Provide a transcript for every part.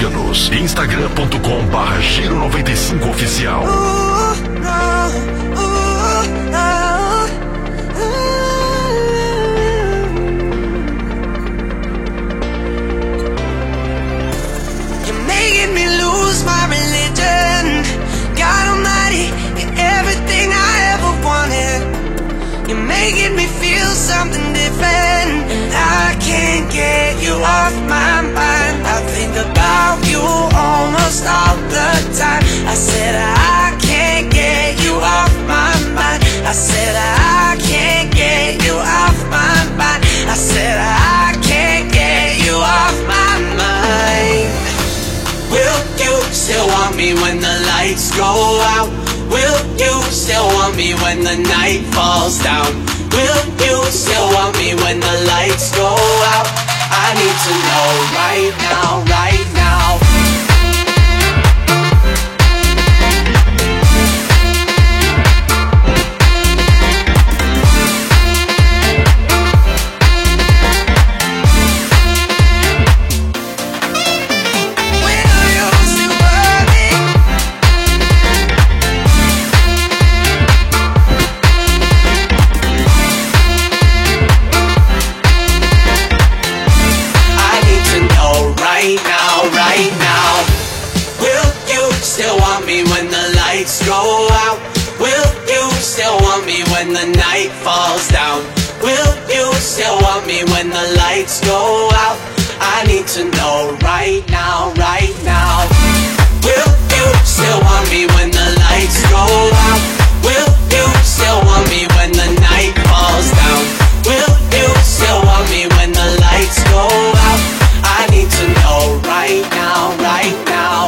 Siga-nos instagram.com/giro95oficial. You're making me lose my religion. God Almighty, you're everything I ever wanted. You're making me feel something different, and I can't get you off my mind. I think about you almost all the time. I said I can't get you off my mind. I said I can't get you off my mind. I said I can't get you off my mind. Will you still want me when the lights go out? Will you still want me when the night falls down? Will you still want me when the lights go out? I need to know right now, right now. Go out. Will you still want me when the night falls down? Will you still want me when the lights go out? I need to know right now, right now. Will you still want me when the lights go out? Will you still want me when the night falls down? Will you still want me when the lights go out? I need to know right now, right now.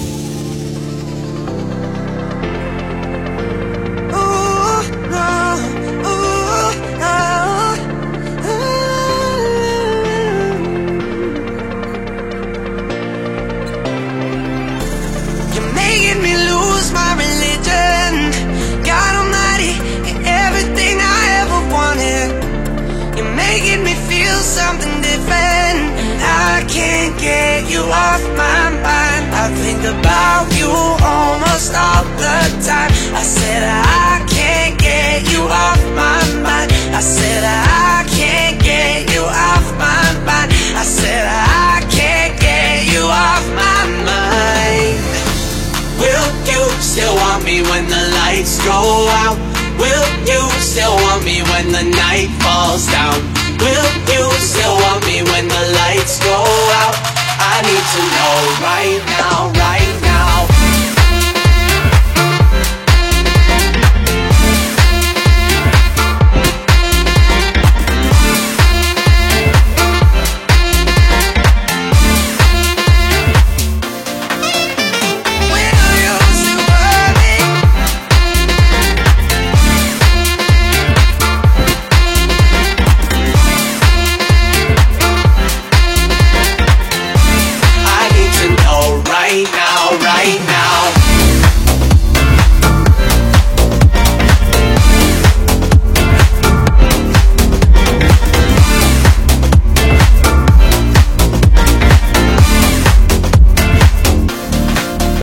You're making me lose my religion. God Almighty, you're everything I ever wanted. You're making me feel something different, and I can't get you off my mind. I think about you almost all the time. I said I can't get you off my mind. I said I can't get you off my mind. I said I can't get you off my mind. Will you still want me when the lights go out? Will you still want me when the night falls down?